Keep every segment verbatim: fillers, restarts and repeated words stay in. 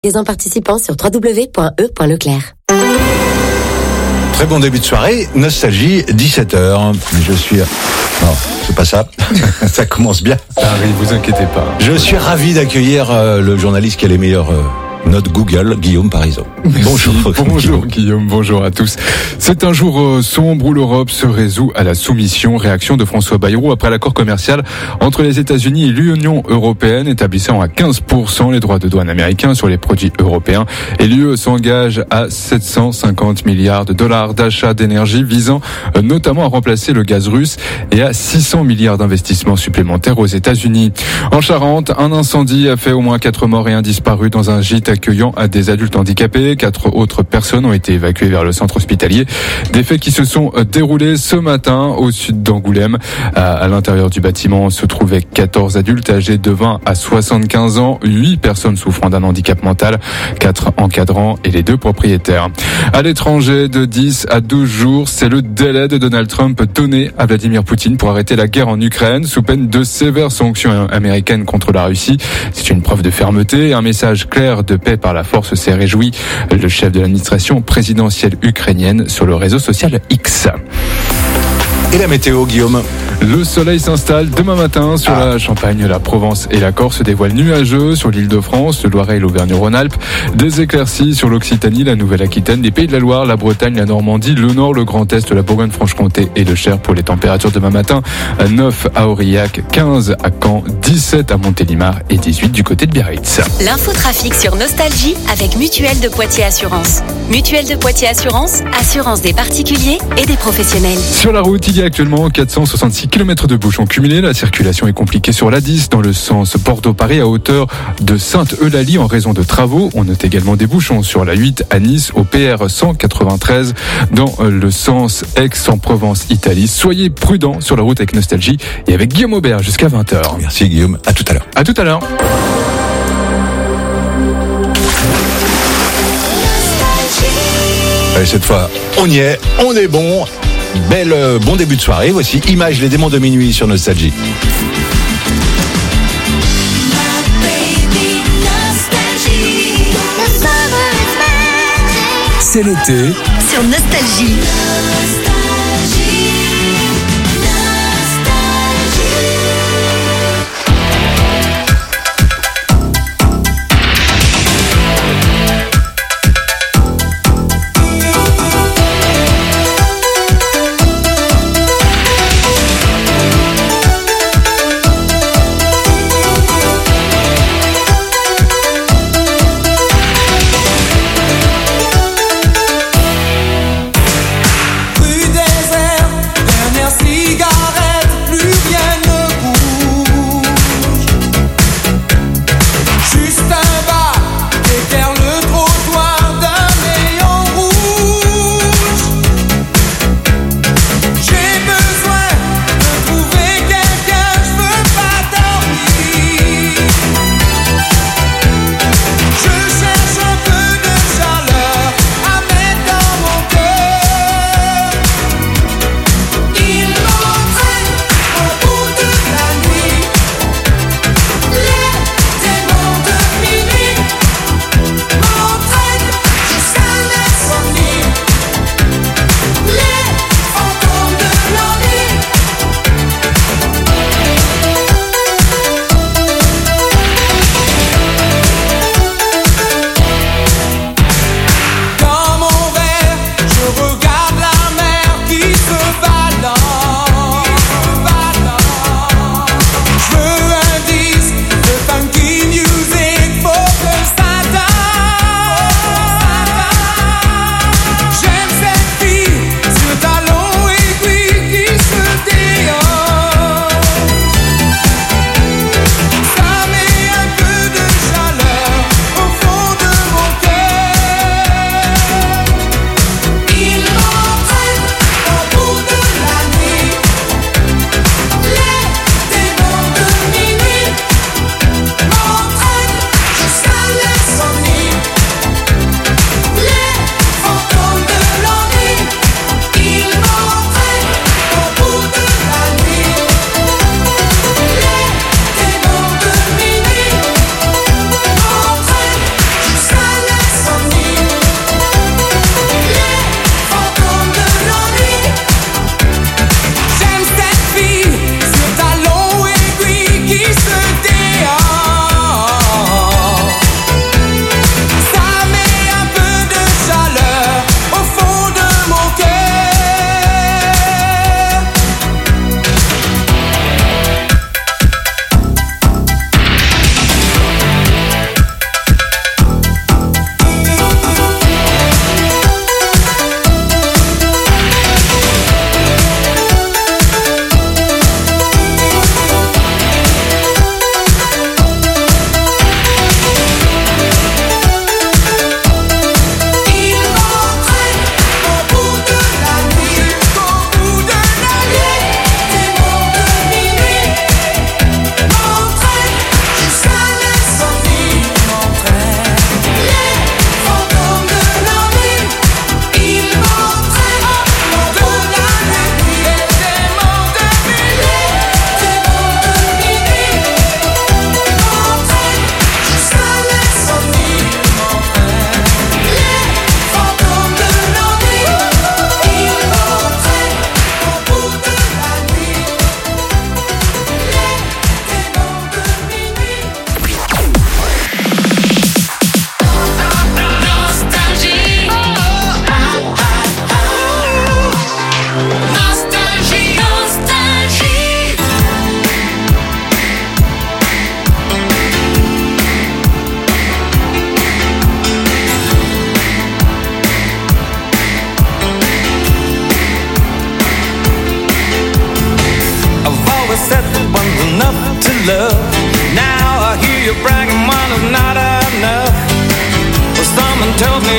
Magasins participants sur w w w point e point leclerc. Très bon début de soirée, Nostalgie, dix-sept heures. Je suis... Non, c'est pas ça. Ça commence bien. Ça arrive, vous inquiétez pas. Je suis ravi d'accueillir euh, le journaliste qui a les meilleurs... Euh, note Google, Guillaume Parisot. Bonjour. Bonjour Guillaume, bonjour à tous. C'est un jour euh, sombre où l'Europe se résout à la soumission. Réaction de François Bayrou après l'accord commercial entre les États-Unis et l'Union européenne, établissant à quinze pour cent les droits de douane américains sur les produits européens. Et l'U E s'engage à sept cent cinquante milliards de dollars d'achat d'énergie visant euh, notamment à remplacer le gaz russe et à six cents milliards d'investissements supplémentaires aux États-Unis. En Charente, un incendie a fait au moins quatre morts et un disparu dans un gîte accueillant à des adultes handicapés. Quatre autres personnes ont été évacuées vers le centre hospitalier. Des faits qui se sont déroulés ce matin au sud d'Angoulême. À, à l'intérieur du bâtiment se trouvaient quatorze adultes âgés de vingt à soixante-quinze ans, huit personnes souffrant d'un handicap mental, quatre encadrants et les deux propriétaires. À l'étranger, de dix à douze jours, c'est le délai de Donald Trump donné à Vladimir Poutine pour arrêter la guerre en Ukraine sous peine de sévères sanctions américaines contre la Russie. C'est une preuve de fermeté et un message clair de paix par la force, s'est réjoui le chef de l'administration présidentielle ukrainienne sur le réseau social X. Et la météo, Guillaume? Le soleil s'installe demain matin sur ah. la Champagne, la Provence et la Corse se dévoilent nuageux sur l'Île-de-France, le Loiret et l'Auvergne-Rhône-Alpes. Des éclaircies sur l'Occitanie, la Nouvelle-Aquitaine, les Pays de la Loire, la Bretagne, la Normandie, le Nord, le Grand Est, la Bourgogne-Franche-Comté et le Cher pour les températures demain matin. neuf à Aurillac, quinze à Caen, dix-sept à Montélimar et dix-huit du côté de Biarritz. L'infotrafic sur Nostalgie avec Mutuelle de Poitiers Assurance. Mutuelle de Poitiers Assurance, assurance des particuliers et des professionnels. Sur la route, il y a actuellement quatre cent soixante-six kilomètres de bouchons cumulés. La circulation est compliquée sur l'A dix dans le sens Bordeaux-Paris à hauteur de Sainte-Eulalie en raison de travaux. On note également des bouchons sur la huit à Nice au P R cent quatre-vingt-treize dans le sens Aix-en-Provence-Italie. Soyez prudents sur la route avec Nostalgie et avec Guillaume Aubert jusqu'à vingt heures. Merci Guillaume, à tout à l'heure. À tout à l'heure. Allez, cette fois, on y est, on est bon. Belle, euh, bon début de soirée. Voici Image, les démons de minuit sur Nostalgie. C'est l'été sur Nostalgie. Prudent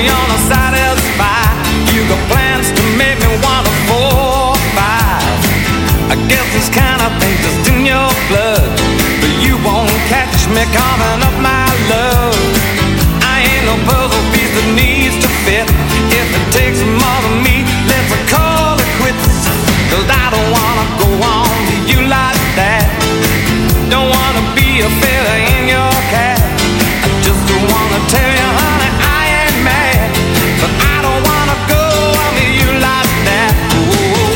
me on a satisfy. You got plans to make me want a four or five. I guess this kind of thing just in your blood, but you won't catch me coughing up my love. I ain't no puzzle piece that needs to fit. If it takes more than me, let's call it quits. Cause I don't wanna go on to you like that. Don't wanna be a feather in your cap. I just wanna tell you, honey, I ain't mad, but I don't wanna go on to you like that. Whoa.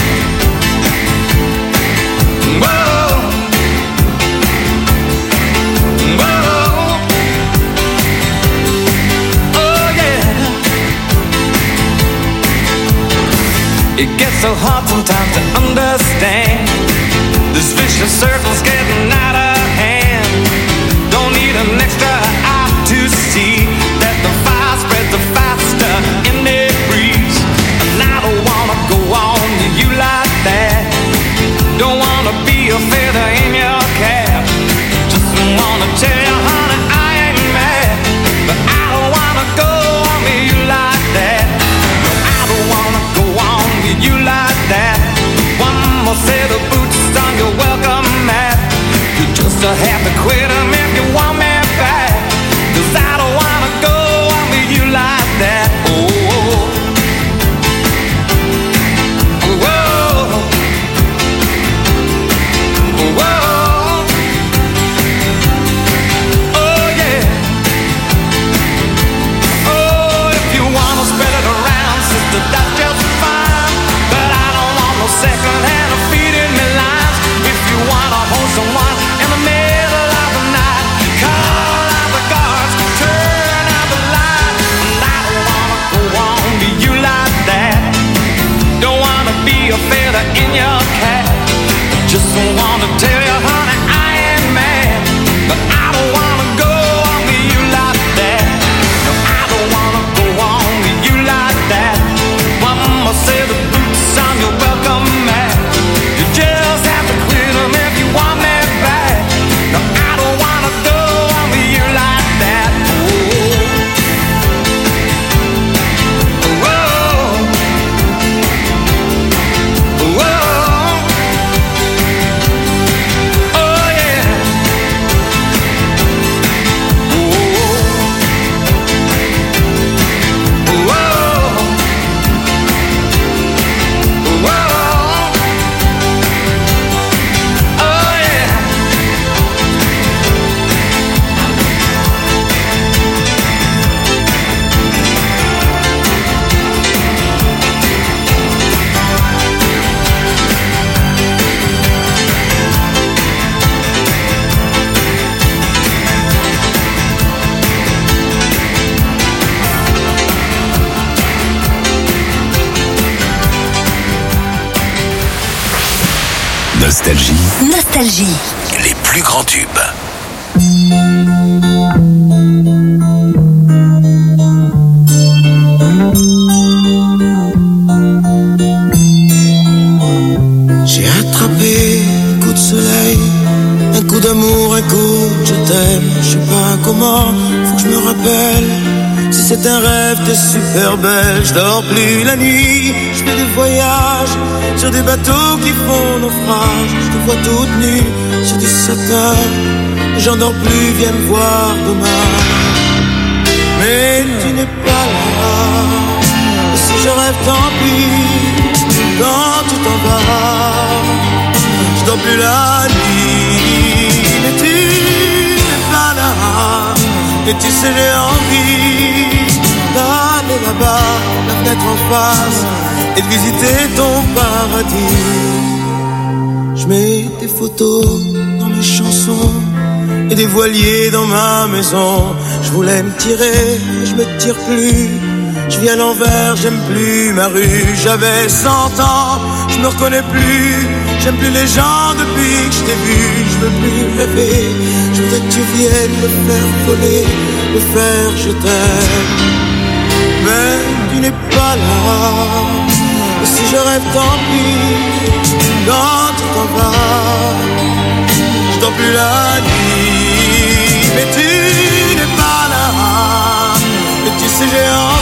Whoa. Whoa. Oh yeah. It gets so hard sometimes to understand. This vicious circle's getting out of hand. Don't need an extra eye to see that the fire spreads the faster in the breeze. And I don't wanna go on to you like that. Don't wanna be a feather in your cap. Just wanna tell you, honey, I ain't mad, but I don't wanna go on to you like that. No, I don't wanna go on to you like that. One more set of boots on your welcome mat. You just have to quit them if you want me back. Cause I don't wanna go on with you like that. Oh, oh, oh, oh, oh, yeah. Oh, if you wanna spread it around, sister, that's just fine. But I don't want no second hand of feeding me lines. If you wanna hold someone in the middle of the night, call out the guards, turn out the light. And I don't wanna go on to you like that. Don't wanna be a feather in your cap. Just wanna tell you, honey, I ain't mad, but I don't wanna go on to you like that. No, I don't wanna go on to you like that. One more set of boots on your welcome mat. You just have to quit them if you want me back. No, I don't wanna go on to you like that. Oh, whoa, whoa, oh yeah, whoa, whoa, whoa, oh yeah. Nostalgie, Nostalgie. les plus grands tubes. J'ai attrapé un coup de soleil, un coup d'amour, un coup de je t'aime. Je sais pas comment, faut que je me rappelle. Si c'est un rêve, t'es super belle. Je dors plus la nuit, je fais des voyages sur des bateaux qui font naufrage. Je te vois toute nue sur du satin. J'en dors plus, viens me voir demain. Mais tu n'es pas là. Et si je rêve, tant pis. Quand tu t'en vas, je dors plus la nuit. Mais tu n'es pas là. Et tu sais, j'ai envie d'aller là-bas, la fenêtre en face, et de visiter ton paradis. Je mets des photos dans mes chansons et des voiliers dans ma maison. Je voulais me tirer, mais je me tire plus. Je vis à l'envers, j'aime plus ma rue. J'avais cent ans, je me reconnais plus. J'aime plus les gens depuis que je t'ai vu. Je veux plus rêver, je voudrais que tu viennes me faire voler, me faire je t'aime. Mais tu n'es pas là. Et si je rêve, tant pis. Quand tu t'en vas, je dors plus la nuit. Mais tu n'es pas là. Et tu sais, j'ai envie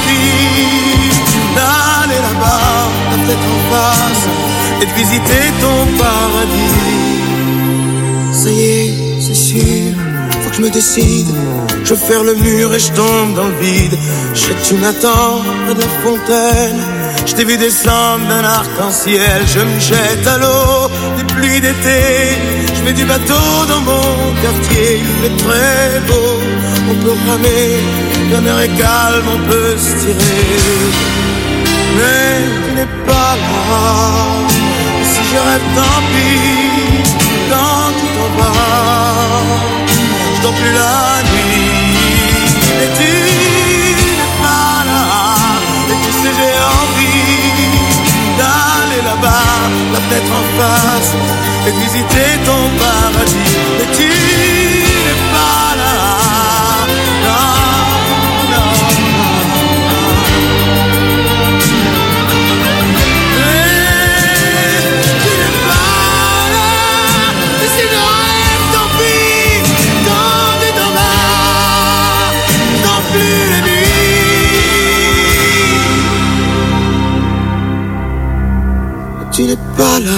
et de visiter ton paradis. Ça y est, c'est sûr, faut que je me décide. Je vais faire le mur et je tombe dans le vide. Je sais que tu m'attends près de la fontaine. Je t'ai vu descendre d'un arc-en-ciel. Je me jette à l'eau des pluies d'été. Je mets du bateau dans mon quartier. Il fait très beau, on peut ramer. La mer est calme, on peut se tirer. Mais tu n'es pas là. Si je rêve, tant pis. Quand tu t'en vas, je dors plus la nuit. Et tu n'es pas là. Et tu sais, j'ai envie d'aller là-bas, la fenêtre en face, et de visiter ton paradis. Et tu n'es pas là. Non, non, non, non. Et tu n'es pas là. Et si je rêve, tant pis. Quand tu t'en vas, je dors plus la nuit. Tu n'es pas là.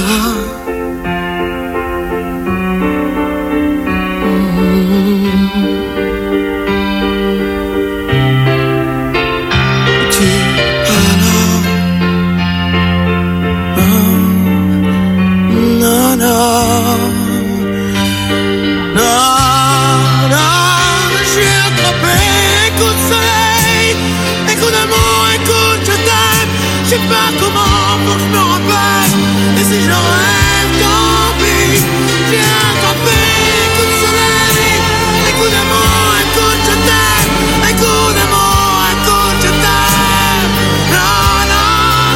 Je sais pas comment, faut que je me rappelle. Et si je rêve, tant pis. J'ai attrapé un coup de soleil, un coup d'amour, un coup de je t'aime, un coup d'amour, un coup de je t'aime. Non, non,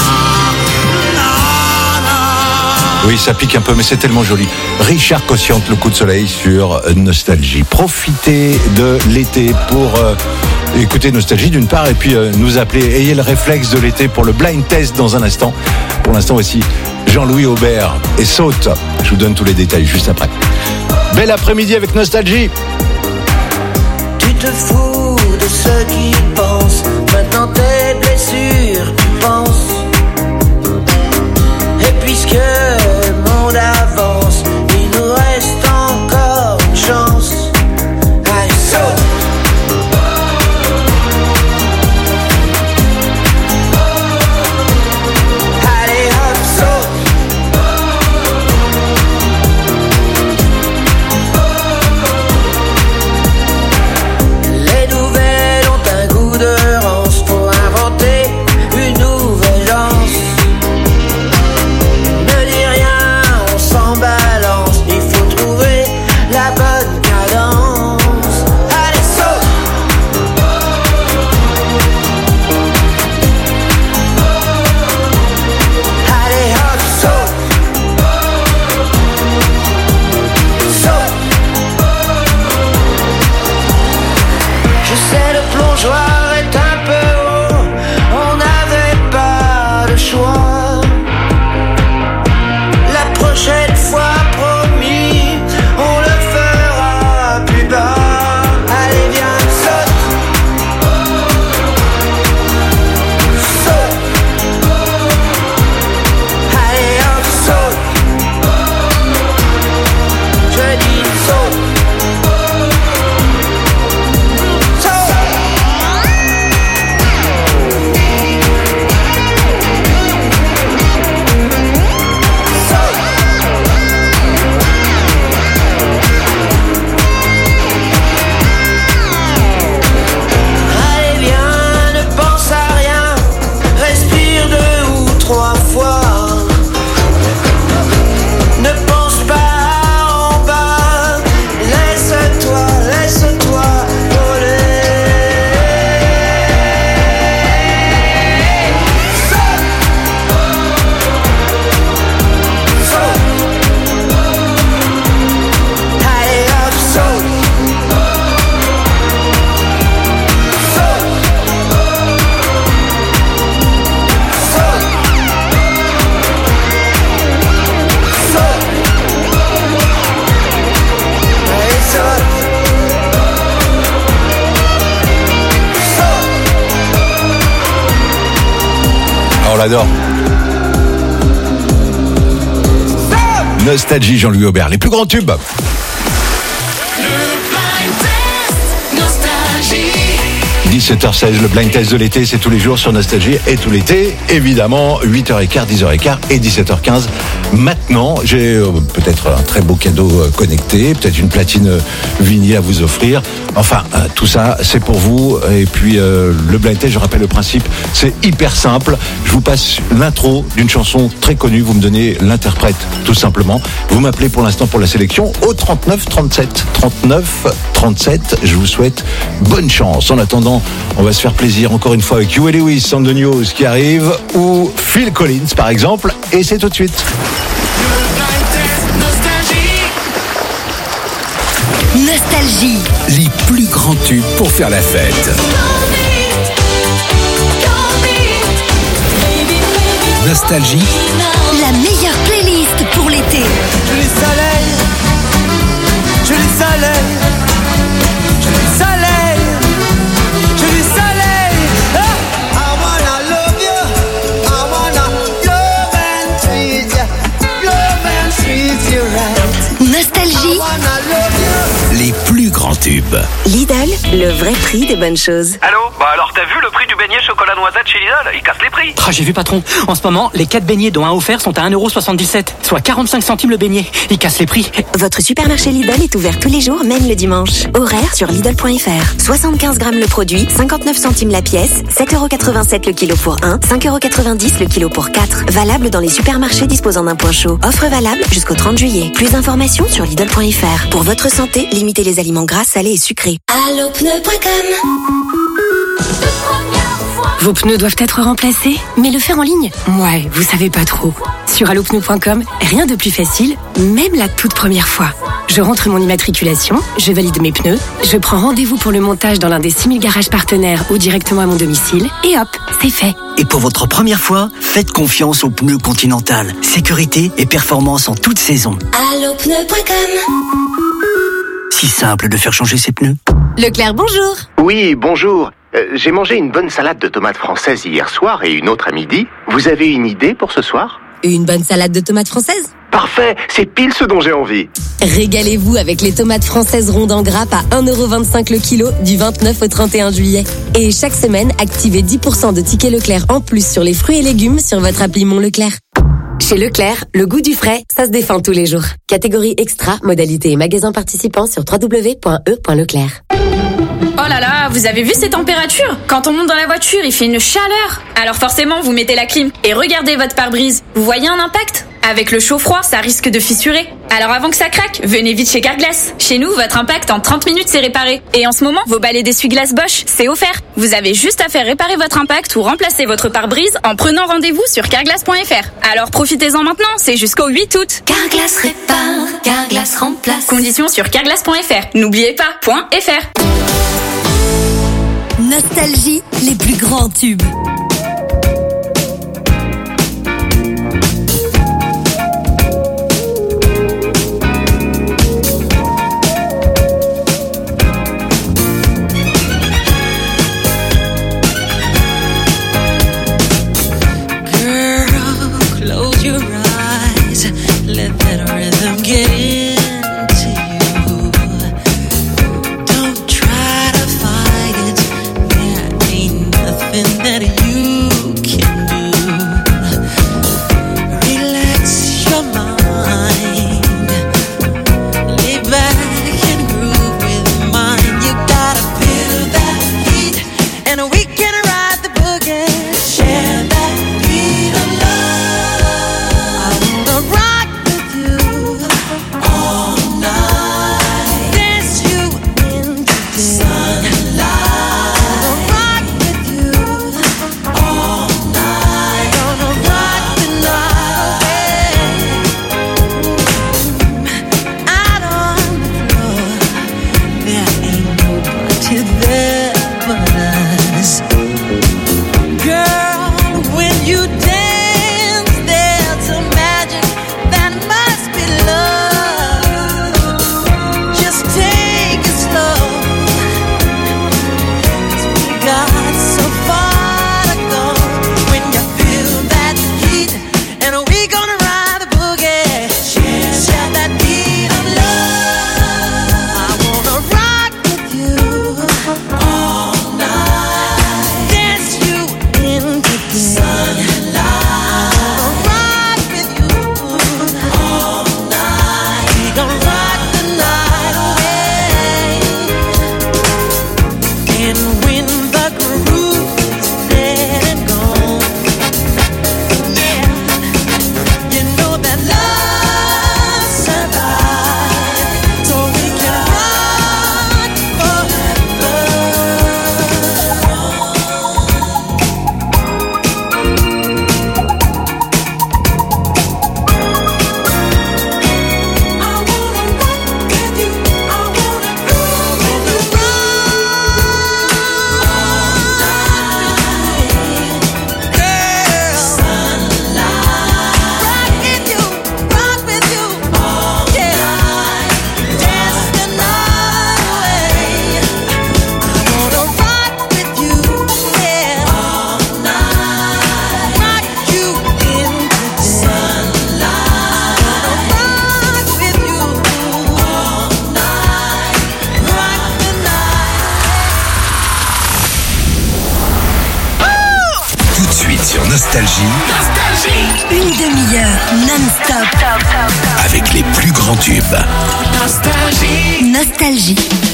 non, non, non. Oui, ça pique un peu, mais c'est tellement joli. Richard Cossiante, le coup de soleil sur Nostalgie. Profitez de l'été pour euh, écouter Nostalgie d'une part, et puis euh, nous appeler. Ayez le réflexe de l'été pour le blind test dans un instant. Pour l'instant aussi, Jean-Louis Aubert et Saute. Je vous donne tous les détails juste après. Bel après-midi avec Nostalgie. Tu te fous de ceux qui pensent. Maintenant tes blessures, tu penses. Et puisque le monde avance, il nous reste encore une chance. Allez, saute. Allez, hop, saute. Les nouvelles ont un goût de rance. Faut inventer une nouvelle danse. Ne dis rien, on s'en balance. Il faut trouver la bonne cadence. Allez, saute. Allez, hop, saute. Saute. Je sais, le plongeoir est un peu haut. On n'avait pas le choix. La prochaine fois, promis, on le fera plus bas. Allez, viens, saute. Saute. Allez, hop, saute. Je dis saute. Saute. Allez, viens, ne pense à rien. Respire deux ou trois fois. Ne pense pas en bas. Laisse-toi, laisse-toi voler. Saute. Saute. Allez, hop, saute. Saute. Saute. Saute. Allez, saute. Saute. Ah, on l'adore. Nostalgie, Jean-Louis Aubert, les plus grands tubes. dix-sept heures seize, le blind test de l'été, c'est tous les jours sur Nostalgie et tout l'été, évidemment, huit heures quinze, dix heures quinze et dix-sept heures quinze. Maintenant, j'ai euh, peut-être un très beau cadeau euh, connecté, peut-être une platine euh, vinyle à vous offrir. Enfin, euh, tout ça, c'est pour vous. Et puis, euh, le blind test, je rappelle le principe, c'est hyper simple. Je vous passe l'intro d'une chanson très connue, vous me donnez l'interprète, tout simplement. Vous m'appelez pour l'instant pour la sélection au trente-neuf trente-sept. trente-neuf trente-sept, je vous souhaite bonne chance. En attendant, on va se faire plaisir encore une fois avec Huey Lewis, On the News qui arrive, ou Phil Collins par exemple, et c'est tout de suite. Nostalgie. Les plus grands tubes pour faire la fête. Nostalgie. La meilleure playlist pour l'été. Joli soleil, joli soleil, joli soleil, joli soleil. Ah! I wanna love you, I wanna love and treat you, love and treat you right. Nostalgie. I wanna love you. Les plus grands tubes. Lidl, le vrai prix des bonnes choses. Allô? Bah alors t'as vu le prix du beignet chocolat noisette chez Lidl? Il casse les prix. Ah, j'ai vu patron. En ce moment, les quatre beignets dont un offert sont à un euro soixante-dix-sept, soit quarante-cinq centimes le beignet. Il casse les prix. Votre supermarché Lidl est ouvert tous les jours, même le dimanche. Horaire sur Lidl point F R. soixante-quinze grammes le produit, cinquante-neuf centimes la pièce, sept euros quatre-vingt-sept le kilo pour un, cinq euros quatre-vingt-dix le kilo pour quatre. Valable dans les supermarchés disposant d'un point chaud. Offre valable jusqu'au trente juillet. Plus d'informations sur Lidl point F R. Pour votre santé, limitez les aliments gras, salés et sucrés. Allo pneus point com. Vos pneus doivent être remplacés, mais le faire en ligne? Ouais, vous savez pas trop. Sur allo pneus point com, rien de plus facile, même la toute première fois. Je rentre mon immatriculation, je valide mes pneus, je prends rendez-vous pour le montage dans l'un des six mille garages partenaires ou directement à mon domicile, et hop, c'est fait. Et pour votre première fois, faites confiance aux pneus Continental. Sécurité et performance en toute saison. allo pneus point com. Si simple de faire changer ses pneus. Leclerc, bonjour. Oui, bonjour. Euh, j'ai mangé une bonne salade de tomates françaises hier soir et une autre à midi. Vous avez une idée pour ce soir? Une bonne salade de tomates françaises? Parfait, c'est pile ce dont j'ai envie. Régalez-vous avec les tomates françaises rondes en grappe à un euro vingt-cinq le kilo du vingt-neuf au trente et un juillet. Et chaque semaine, activez dix pour cent de tickets Leclerc en plus sur les fruits et légumes sur votre appli Mon Leclerc. Chez Leclerc, le goût du frais, ça se défend tous les jours. Catégorie extra, modalité et magasin participant sur w w w point e point leclerc. Oh là là, vous avez vu ces températures? Quand on monte dans la voiture, il fait une chaleur. Alors forcément, vous mettez la clim et regardez votre pare-brise. Vous voyez un impact? Avec le chaud-froid, ça risque de fissurer. Alors avant que ça craque, venez vite chez Carglass. Chez nous, votre impact en trente minutes, c'est réparé. Et en ce moment, vos balais d'essuie-glace Bosch, c'est offert. Vous avez juste à faire réparer votre impact ou remplacer votre pare-brise en prenant rendez-vous sur carglass point F R. Alors profitez-en maintenant, c'est jusqu'au huit août. Carglass répare, Carglass remplace. Conditions sur carglass point F R. N'oubliez pas, point F R. Nostalgie, les plus grands tubes. That you Sur Nostalgie. Nostalgie. Une demi-heure non-stop. Avec les plus grands tubes. Nostalgie. Nostalgie.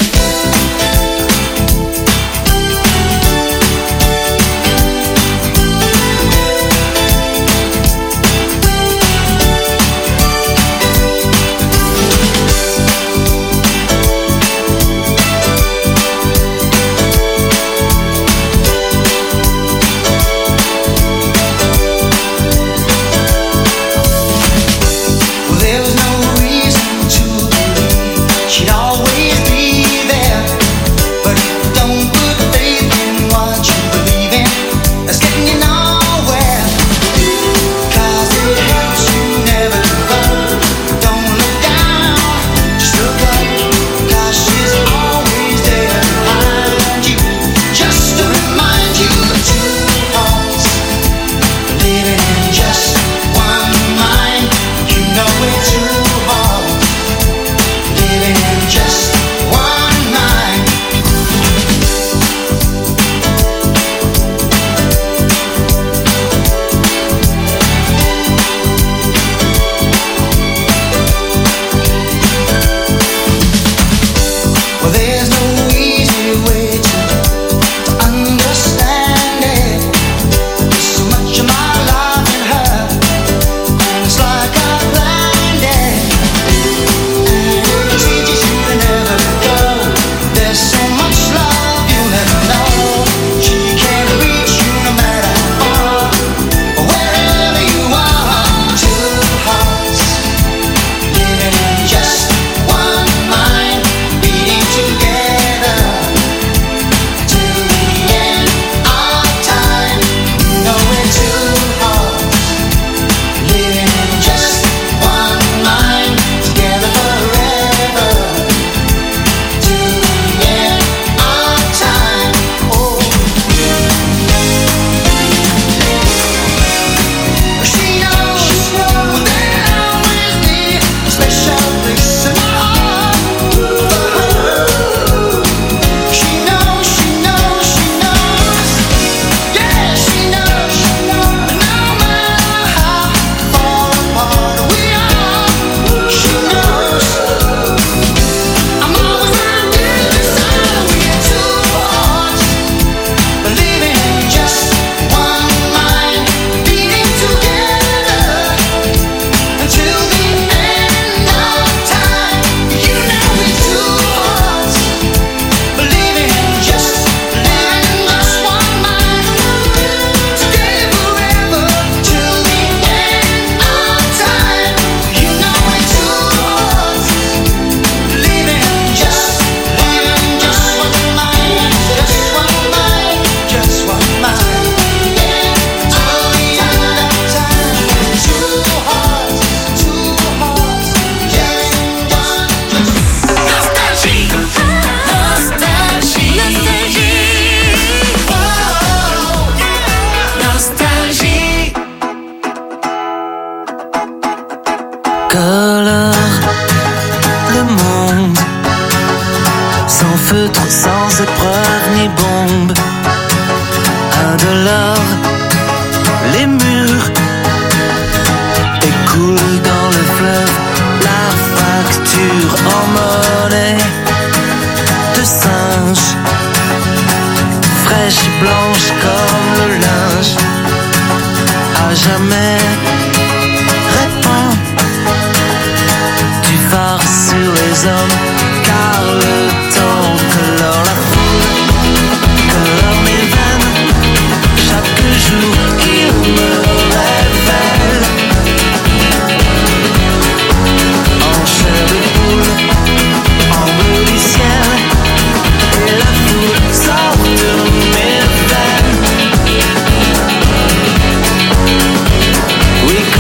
She'd always be there. feutre sans épreuve ni bombe. Un dollar, les murs écoulent dans le fleuve la facture en monnaie de singe, fraîche et blanche comme le linge. À jamais répand du phare sur les hommes, car le temps colore la foule, colore mes veines. Chaque jour il me révèle en chair de poule, en bleu du ciel, et la foule sort de mes veines. Oui,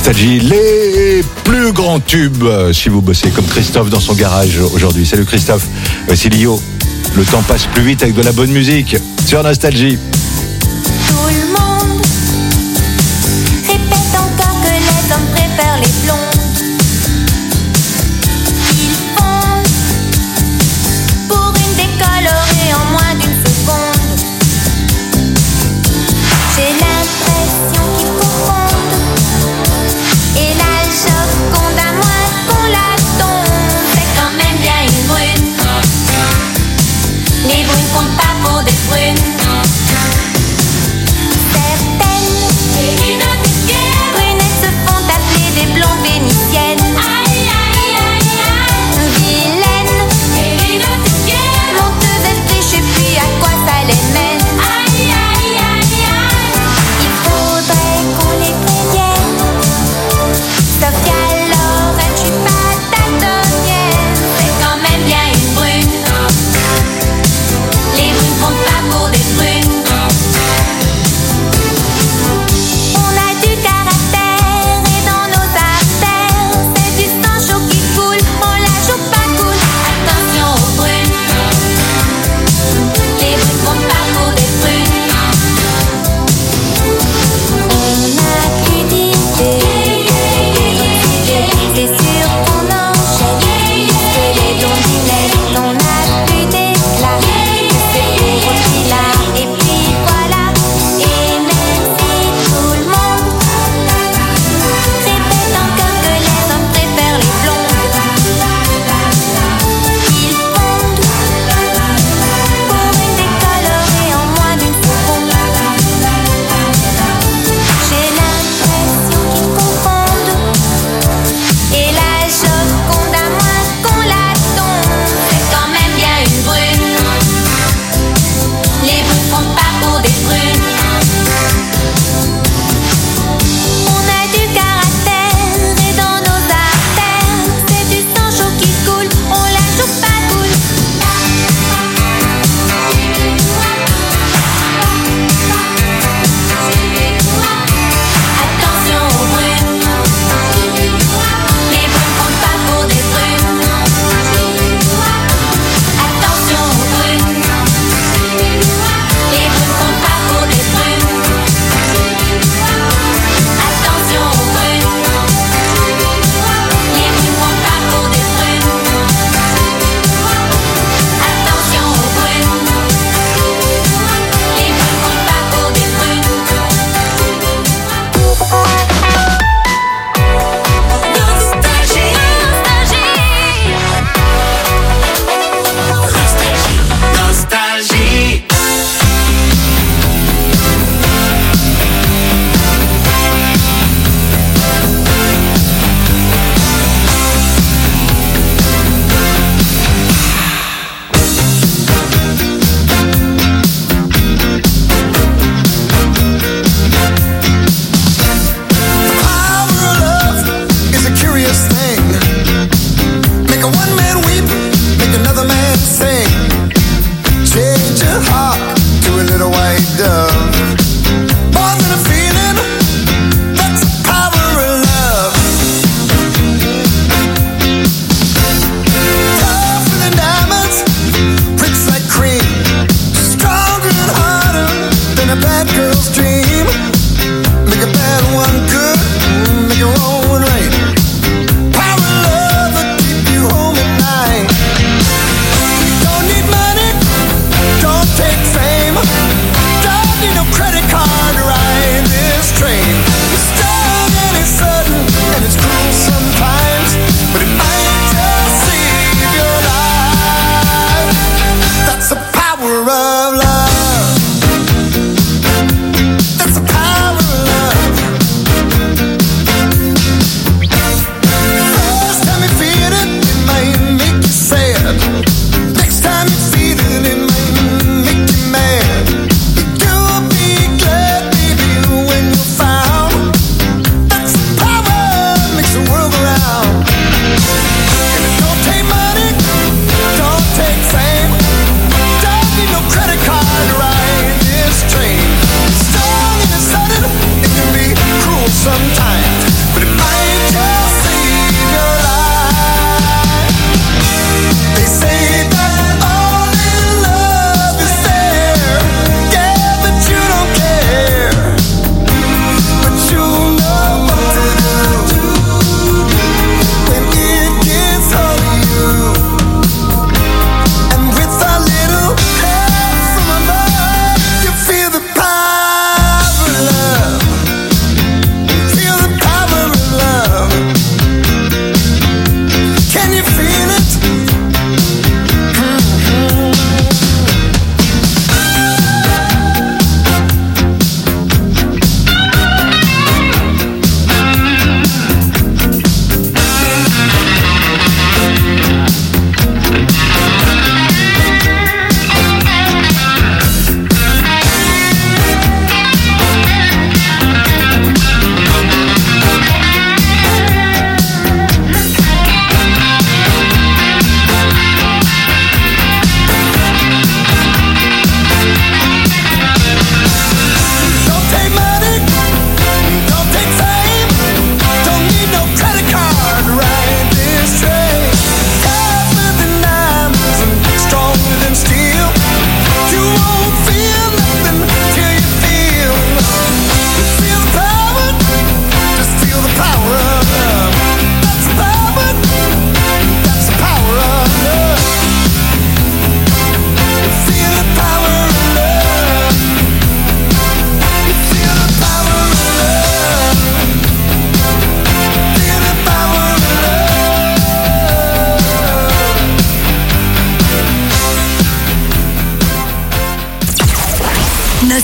Nostalgie, les plus grands tubes, si vous bossez comme Christophe dans son garage aujourd'hui. Salut Christophe, c'est Lio. Le temps passe plus vite avec de la bonne musique sur Nostalgie. Tout le monde répète encore que les hommes préfèrent les blondes. Ils fondent pour une décolorée en moins d'une seconde. J'ai l'impression qu'ils confondent. Et la Joconde à moins qu'on la tombe. C'est quand même bien une brune. Les brunes comptent pas pour des brunes. Certaines brunettes se font appeler des blondes vénitiennes. Vilaines monteuses d'esprit, je sais plus à quoi ça les mène. Il faudrait qu'on les prévienne. Sauf qu'alors elle, je suis pas daltonienne. C'est quand même bien une brune. Les brunes comptent pas pour des brunes.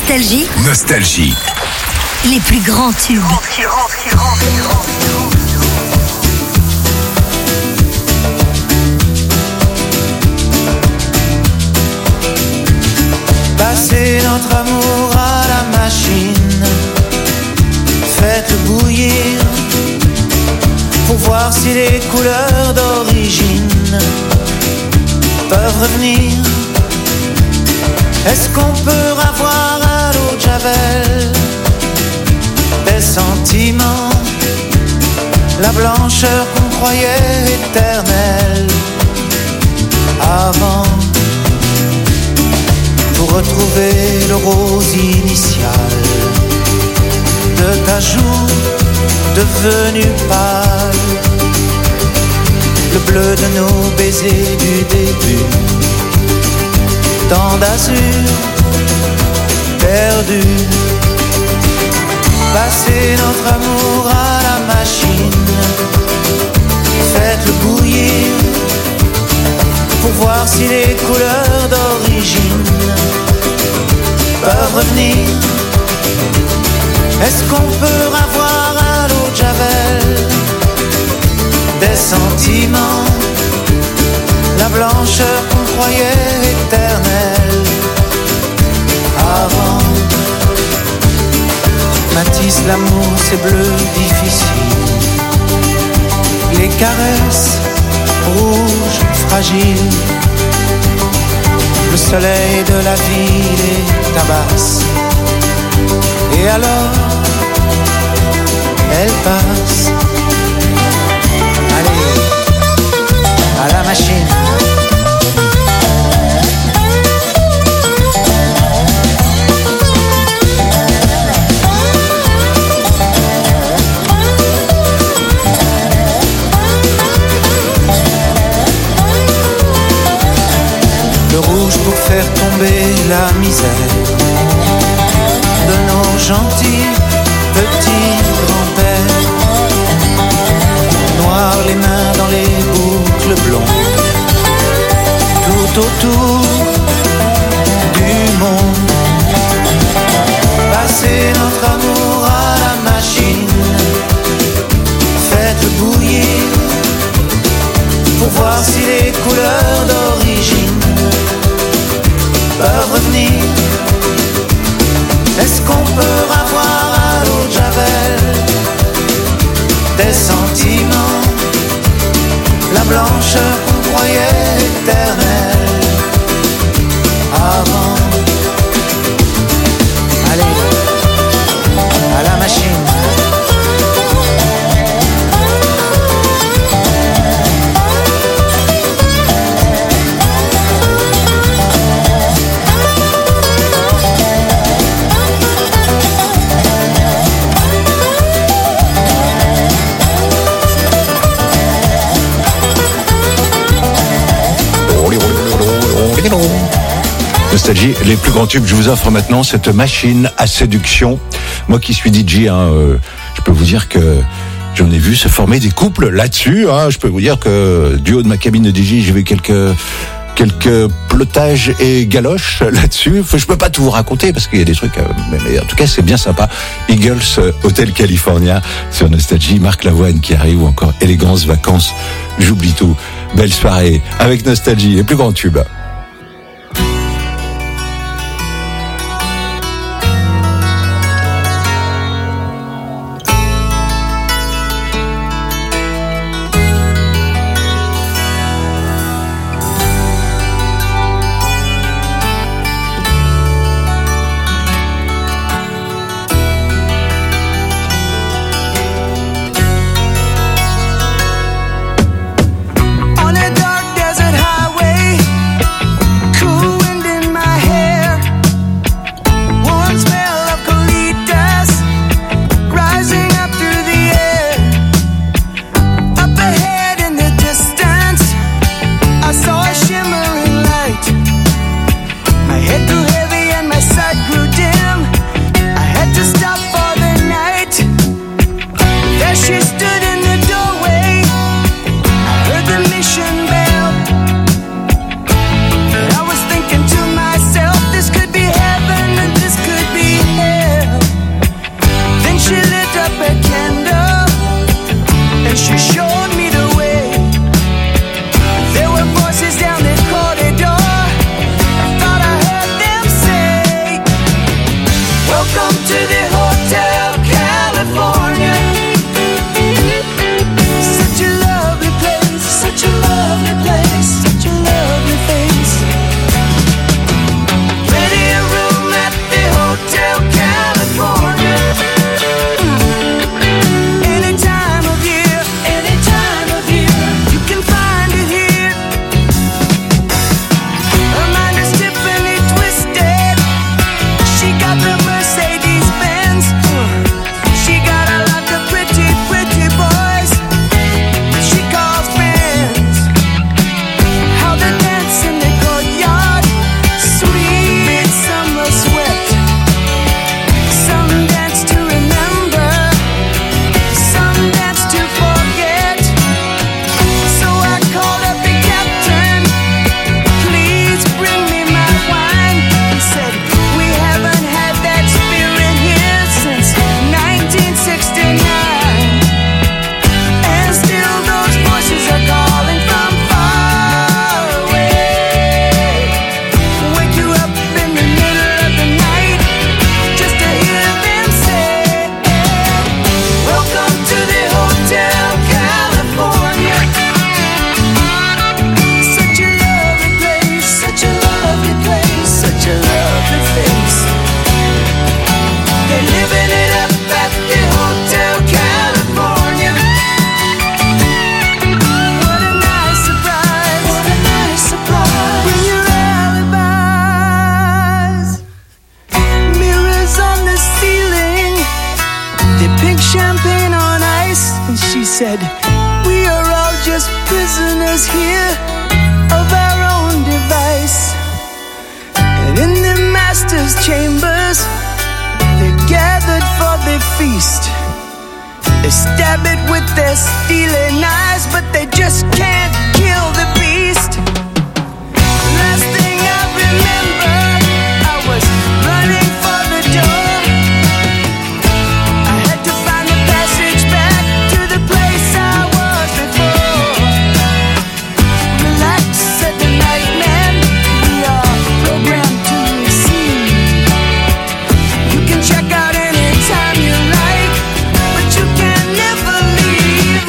Nostalgie. Nostalgie. Les plus grands tubes. Passez notre amour à la machine, faites-le bouillir pour voir si les couleurs d'origine peuvent revenir. Est-ce qu'on peut avoir à l'eau de Javel des sentiments, la blancheur qu'on croyait éternelle avant, pour retrouver le rose initial de ta joue devenue pâle, le bleu de nos baisers du début, tant d'azur perdu. Passez notre amour à la machine, faites-le bouillir pour voir si les couleurs d'origine peuvent revenir. Est-ce qu'on peut avoir à l'eau de Javel des sentiments, la blancheur qu'on croyait éternelle avant? Matisse, l'amour c'est bleu difficile, les caresses rouges fragiles, le soleil de la ville les tabasse, et alors elle passe. Allez, à la machine. Le rouge pour faire tomber la misère de nos gentils petits grands-pères, noir les mains dans les boucles blondes, tout autour du monde. Passez notre amour à la machine, faites-le bouillir pour voir si les couleurs d'origine peuvent revenir. Est-ce qu'on peut avoir à l'eau de Javel des sentiments, la blancheur qu'on croyait éternelle avant? Allez, à la machine. Nostalgie, les plus grands tubes. Je vous offre maintenant cette machine à séduction. Moi qui suis D J, hein, euh, je peux vous dire que j'en ai vu se former des couples là-dessus. Hein. Je peux vous dire que du haut de ma cabine de D J, j'ai vu quelques quelques plotages et galoches là-dessus. Enfin, je peux pas tout vous raconter parce qu'il y a des trucs. Euh, mais, mais en tout cas, c'est bien sympa. Eagles, euh, Hôtel California sur Nostalgie. Marc Lavoine qui arrive, ou encore Élégance Vacances. J'oublie tout. Belle soirée avec Nostalgie, les plus grands tubes. On a dark desert highway master's chambers. They're gathered for their feast. They stab it with their stealing eyes, but they just can't kill the beast. Last thing I remember, I was running for the door. I had to find the passage back to the place I was before. Relax, said the night man, we are programmed to receive. You can check out anytime you like, but you can never leave.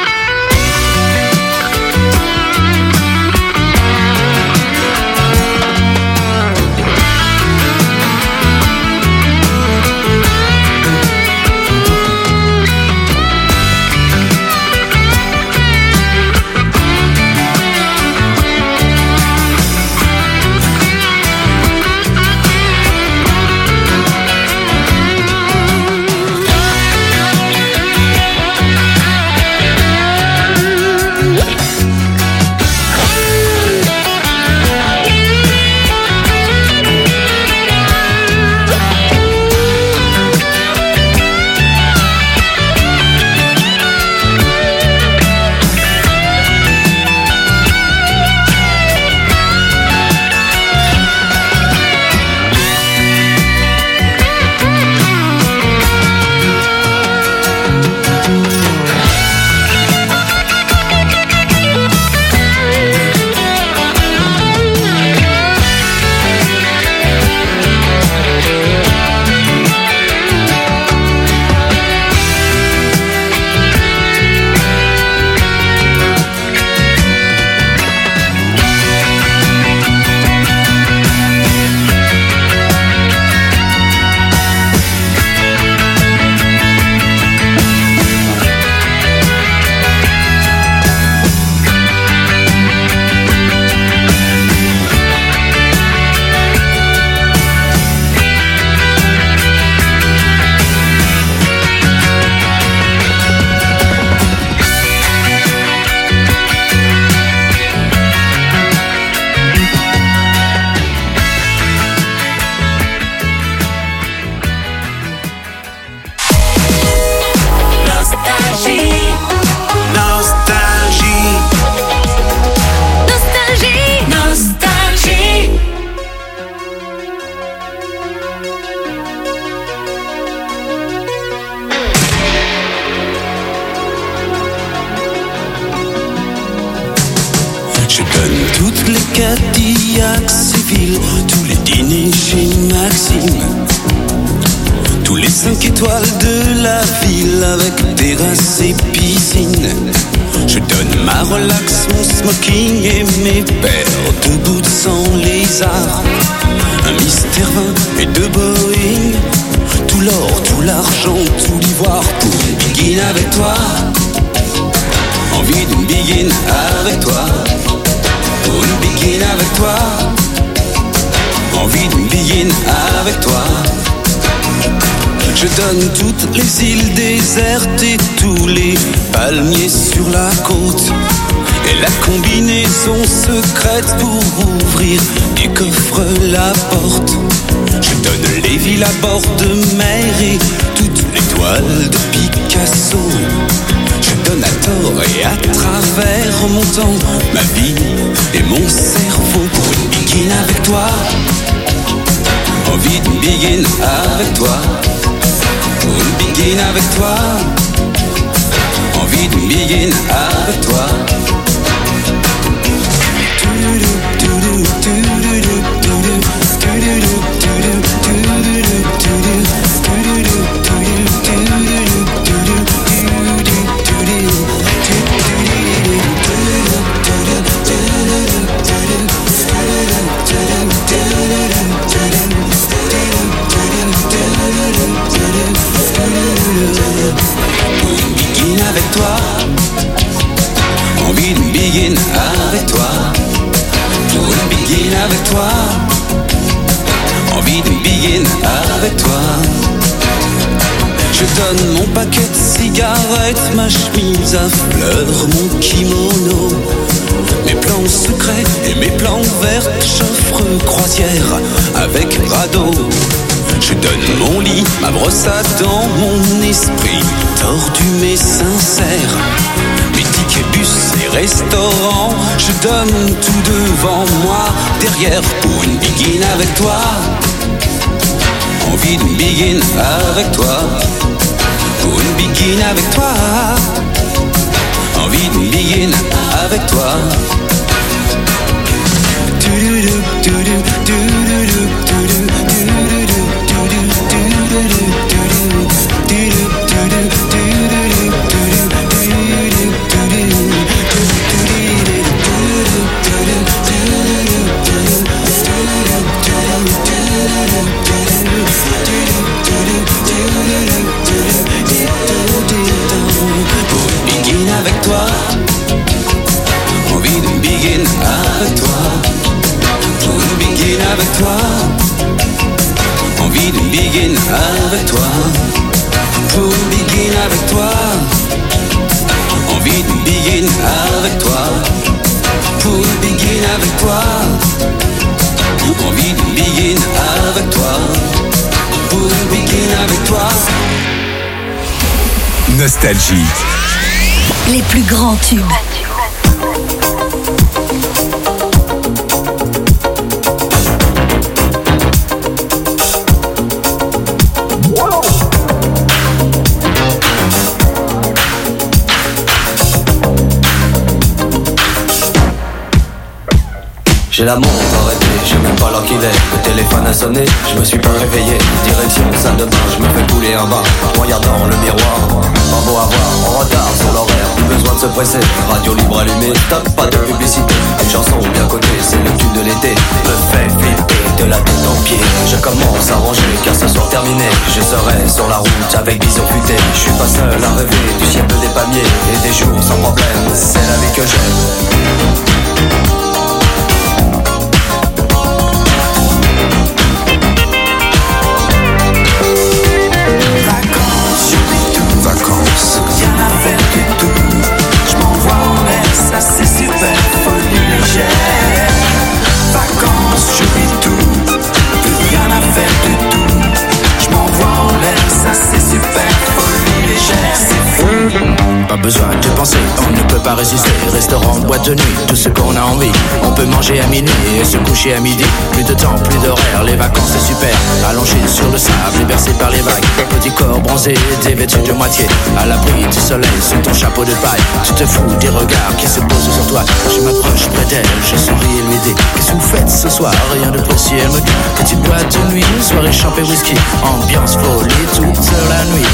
Toutes les Cadillacs civiles, tous les dîners chez Maxime, tous les cinq étoiles de la ville avec terrasse et piscine. Je donne ma relax, mon smoking et mes paires de boots sans lézard. Un mystère vingt et deux Boeing, tout l'or, tout l'argent, tout l'ivoire pour une begin avec toi. Envie d'une begin avec toi. Pour une begin avec toi. Envie d'une begin avec toi. Je donne toutes les îles désertes et tous les palmiers sur la côte. Et la combinaison secrète pour ouvrir des coffres la porte. Je donne les villes à bord de mer et toutes les toiles de Picasso. Je donne à tort et à travers mon temps, ma vie et mon cerveau pour une begin avec toi. Envie d'une begin avec toi. Pour une begin avec toi. Envie d'une begin avec toi. Avec toi, envie d'une begin avec toi. Pour une begin avec toi, envie d'une begin avec toi. Je donne mon paquet de cigarettes, ma chemise à fleurs, mon kimono, mes plans secrets et mes plans verts, j'offre croisière avec radeau. Je donne mon lit, ma brosse à dents, mon esprit tordu mais sincère. Mes tickets bus et restaurants, je donne tout devant moi, derrière pour une begin avec toi. Envie d'une begin avec toi, pour une begin avec toi. Envie d'une begin avec toi. Avec toi, envie de begin avec toi, pour une begin avec toi, envie de begin avec toi, pour begin avec toi, envie de begin avec toi, pour begin avec toi, envie de begin avec toi, pour begin avec toi. Nostalgie. Les plus grands tubes. J'ai la montre arrêtée, je sais même pas l'heure qu'il est. Le téléphone a sonné, je me suis pas réveillé. Direction salle de bain, je me fais couler un bain. Regardant le miroir, pas beau à voir, en retard sur l'horaire, plus besoin de se presser. Radio libre allumée, stop, pas de publicité. Une chanson bien connue, c'est le tube de l'été. Me fait flipper de la tête aux pieds. Je commence à ranger car ce soir terminé. Je serai sur la route avec bison futé. Je suis pas seul à rêver du ciel des palmiers et des jours sans problème. C'est la vie que j'aime. Rien à faire du tout, je m'envoie en l'air, ça c'est super, folie légère. Vacances, je vis tout, plus rien à faire du tout, je m'envoie en l'air, ça c'est super, folie légère, c'est fou. Pas besoin de penser, on ne peut pas résister. Restaurant, boîte de nuit, tout ce qu'on a envie. On peut manger à minuit et se coucher à midi. Plus de temps, plus d'horaire, les vacances c'est super. Allongé sur le sable et bercé par les vagues. Petit corps bronzé, dévêtu de moitié. À l'abri du soleil, sous ton chapeau de paille. Tu te fous des regards qui se posent sur toi. Je m'approche près d'elle, je souris et lui dis: qu'est-ce que vous faites ce soir? Rien de précis, elle me dit: petite boîte de nuit, soirée champé whisky. Ambiance folie toute la nuit.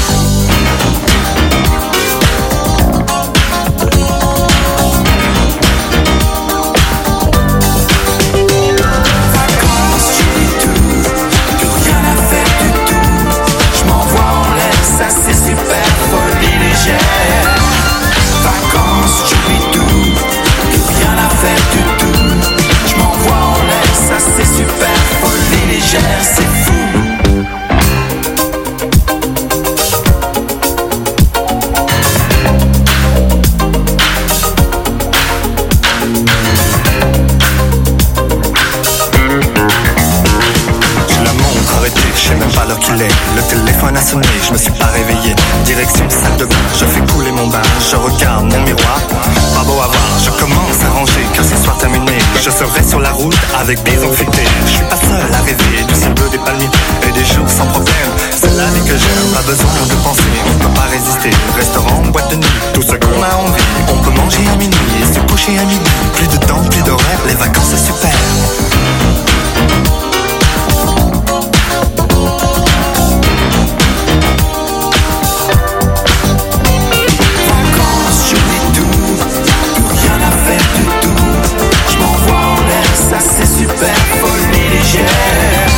Le téléphone a sonné, je me suis pas réveillé. Direction salle de bain, je fais couler mon bain. Je regarde mon miroir, pas beau à voir. Je commence à ranger car ce soir terminé. Je serai sur la route avec bison futé. Je suis pas seul à rêver du ciel bleu des palmiers et des jours sans problème. C'est la vie que j'aime, pas besoin de penser. On peut pas résister, restaurant, boîte de nuit, tout ce qu'on a envie. On peut manger à minuit et se coucher à midi. Plus de temps, plus d'horaire, les vacances c'est super.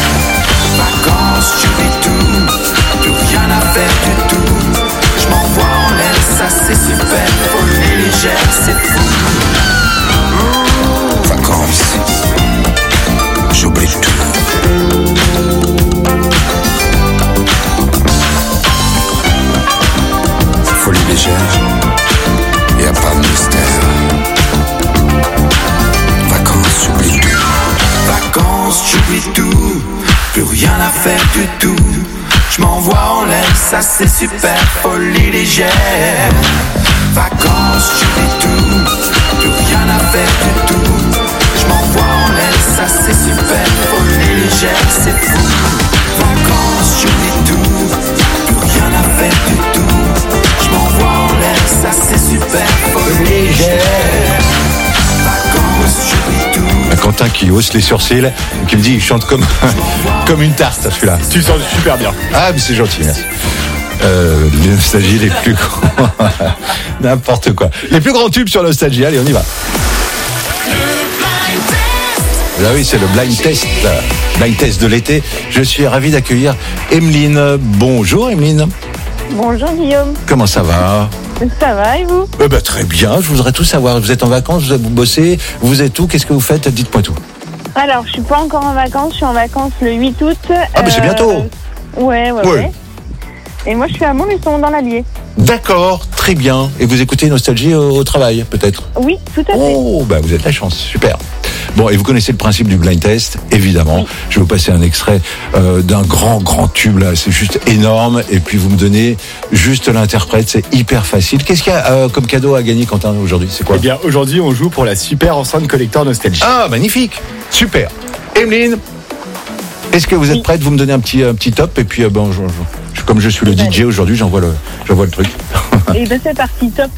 Vacances, je vis tout, plus rien à faire du tout. Je m'envoie plus rien à faire du tout. Je m'envoie en l'air, ça c'est super, folie légère. Vacances, je fais tout, plus rien à faire du tout. Je m'envoie en l'air, ça c'est super, folie légère, c'est fou. Vacances, je fais tout, plus rien à faire du tout. Je m'envoie en l'air, ça c'est super, folie légère. Vacances, je fais tout. Quentin qui hausse les sourcils, qui me dit il chante comme, comme une tarte celui-là. Tu sens super bien. Ah mais c'est gentil, merci. Euh, les nostalgies les plus grands. N'importe quoi. Les plus grands tubes sur Nostalgie, allez on y va. Là oui, c'est le blind test, blind test de l'été. Je suis ravi d'accueillir Emeline. Bonjour Emeline. Bonjour Guillaume. Comment ça va? Ça va et vous? Eh ben, très bien, je voudrais tout savoir. Vous êtes en vacances, vous bossez, vous êtes où? Qu'est-ce que vous faites? Dites-moi tout. Alors, je suis pas encore en vacances, je suis en vacances le huit août. Ah, mais euh... c'est bientôt. Ouais, ouais, ouais, ouais. Et moi, je suis à Montluçon, dans l'Allier. D'accord, très bien. Et vous écoutez Nostalgie au, au travail, peut-être? Oui, tout à fait. Oh, bah vous êtes la chance, super. Bon, et vous connaissez le principe du blind test, évidemment. Oui. Je vais vous passer un extrait euh, d'un grand, grand tube, là. C'est juste énorme. Et puis, vous me donnez juste l'interprète. C'est hyper facile. Qu'est-ce qu'il y a euh, comme cadeau à gagner, Quentin, aujourd'hui? C'est quoi? Eh bien, aujourd'hui, on joue pour la super enceinte collector Nostalgie. Ah, magnifique. Super. Emeline, est-ce que vous êtes oui. prête? Vous me donnez un petit, un petit top. Et puis, euh, bon, je, je, comme je suis le D J aujourd'hui, j'envoie le, j'envoie le truc. Et bien, c'est parti, top.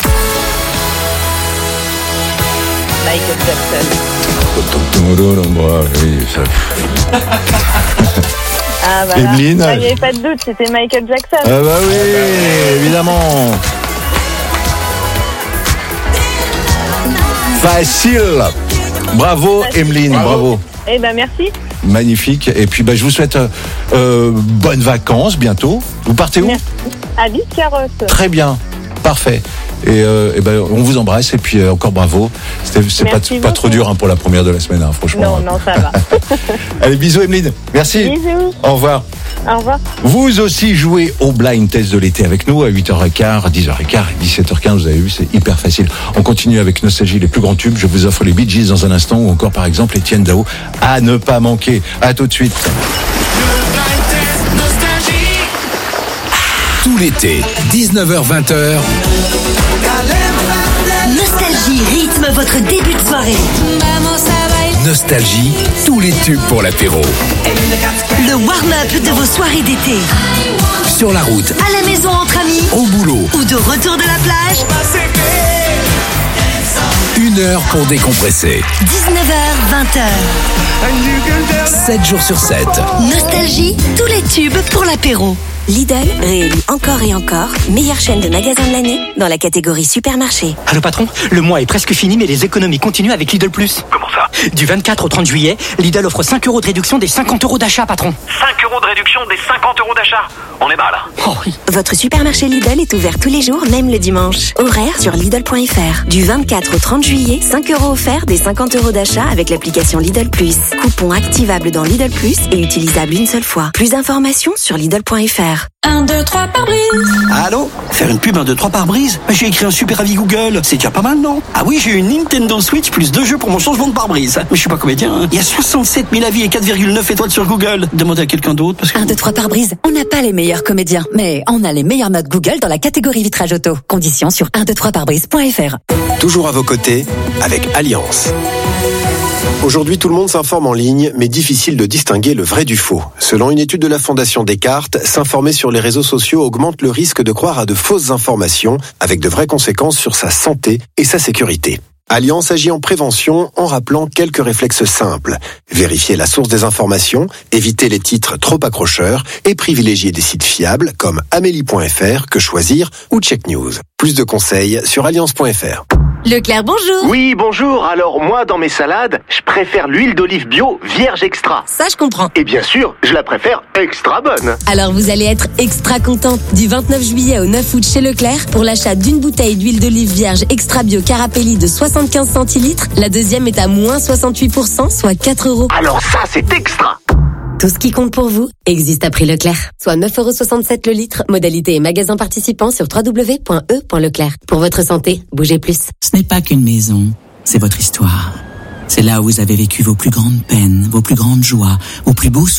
Michael Jackson. Ah bah Emeline, là, il n'y avait pas de doute, c'était Michael Jackson. Ah bah oui, évidemment. Facile. Bravo Emeline, bravo. bravo. Eh ben merci. Magnifique. Et puis bah, je vous souhaite euh, bonnes vacances bientôt. Vous partez où? Merci. À Biscarrosse. Très bien, parfait. Et, euh, et ben on vous embrasse et puis euh, encore bravo. C'était, c'est pas, pas trop dur hein, pour la première de la semaine, hein, franchement. Non, non, ça va. Allez, bisous Emeline. Merci. Bisous. Au revoir. Au revoir. Vous aussi jouez au blind test de l'été avec nous à huit heures quinze, dix heures quinze et dix-sept heures quinze. Vous avez vu, c'est hyper facile. On continue avec Nostalgie, les plus grands tubes. Je vous offre les Bee Gees dans un instant ou encore par exemple Etienne Dao à ne pas manquer. À tout de suite. Tout l'été, dix-neuf heures vingt heures. Nostalgie rythme votre début de soirée. Nostalgie, tous les tubes pour l'apéro. Le warm-up de vos soirées d'été. Sur la route, à la maison entre amis, au boulot ou de retour de la plage. Une heure pour décompresser. dix-neuf heures vingt heures. sept jours sur sept. Nostalgie, tous les tubes pour l'apéro. Lidl, réélu encore et encore, meilleure chaîne de magasins de l'année dans la catégorie supermarché. Allô patron, le mois est presque fini mais les économies continuent avec Lidl Plus. Comment ça? Du vingt-quatre au trente juillet, Lidl offre cinq euros de réduction des cinquante euros d'achat, patron. cinq euros de réduction des cinquante euros d'achat? On est mal. Oh oui. Votre supermarché Lidl est ouvert tous les jours, même le dimanche. Horaire sur Lidl point F R. Du vingt-quatre au trente juillet, cinq euros offerts des cinquante euros d'achat avec l'application Lidl Plus. Coupon activable dans Lidl Plus et utilisable une seule fois. Plus d'informations sur Lidl point F R. un, deux, trois par brise. Allô? Faire une pub un, deux, trois par brise? J'ai écrit un super avis Google. C'est déjà pas mal, non? Ah oui, j'ai eu une Nintendo Switch plus deux jeux pour mon changement de pare-brise. Mais je suis pas comédien, hein. Il y a soixante-sept mille avis et quatre virgule neuf étoiles sur Google. Demandez à quelqu'un d'autre parce que... un, deux, trois par brise. On n'a pas les meilleurs comédiens, mais on a les meilleures notes Google dans la catégorie vitrage auto. Conditions sur un, deux, trois par brise point F R. Toujours à vos côtés avec Alliance. Aujourd'hui, tout le monde s'informe en ligne, mais difficile de distinguer le vrai du faux. Selon une étude de la Fondation Descartes, s'informer sur les réseaux sociaux augmente le risque de croire à de fausses informations, avec de vraies conséquences sur sa santé et sa sécurité. Alliance agit en prévention en rappelant quelques réflexes simples. Vérifier la source des informations, éviter les titres trop accrocheurs et privilégier des sites fiables comme amélie point F R, Que Choisir ou Check News. Plus de conseils sur alliance point F R. Leclerc, bonjour. Oui, bonjour. Alors moi, dans mes salades, je préfère l'huile d'olive bio vierge extra. Ça, je comprends. Et bien sûr, je la préfère extra bonne. Alors vous allez être extra content. Du vingt-neuf juillet au neuf août chez Leclerc, pour l'achat d'une bouteille d'huile d'olive vierge extra bio Carapelli de soixante-quinze centilitres, la deuxième est à moins soixante-huit pour cent, soit quatre euros. Alors ça, c'est extra. Tout ce qui compte pour vous existe à prix Leclerc. Soit neuf euros soixante-sept le litre. Modalité et magasin participant sur w w w point e point leclerc. Pour votre santé, bougez plus. Ce n'est pas qu'une maison, c'est votre histoire. C'est là où vous avez vécu vos plus grandes peines, vos plus grandes joies, vos plus beaux souvenirs.